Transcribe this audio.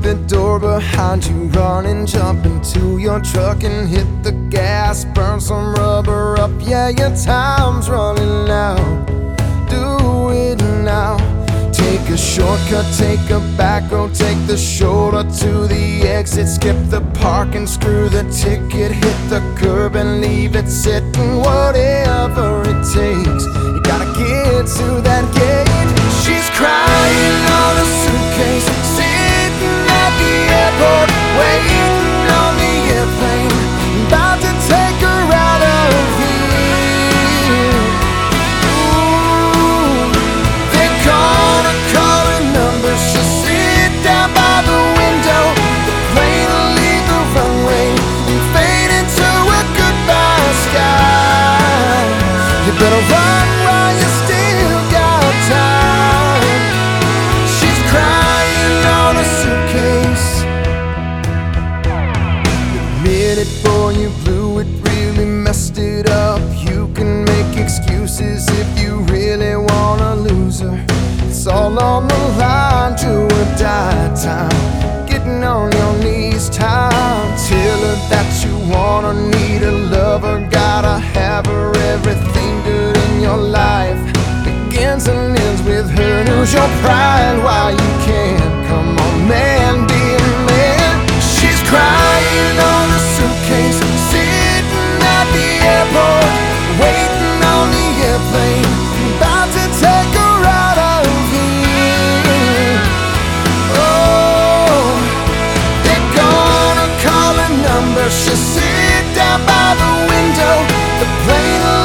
the door behind you, run and jump into your truck and hit the gas, burn some rubber up, yeah, your time's running out. Do it now. Take a shortcut, take a back road, take the shoulder to the exit, skip the park and screw the ticket, hit the curb and leave it sitting. Whatever it takes, you gotta get to that gate. She's crying on a suitcase, sitting at the airport, waiting on the airplane, about to take her out of here. Ooh, they're gonna call her number. She'll sit down by the window, the plane will leave the runway and fade into a goodbye sky. You better run while you still got time. She's crying on a suitcase. Admit it, boy, you blew it, really messed it up. You can make excuses if you really wanna lose her. It's all on the line, do or die time. Getting on your knees, time. Tell her that you wanna, need a lover, gotta have her. Everything good in your life begins and ends with her. Lose your pride while you can. Come on, man, be a man. She's crying on a suitcase, sitting at the airport, waiting on the airplane, about to take her out of here. Oh, they're gonna call her number. She'll sit down by the window, the plane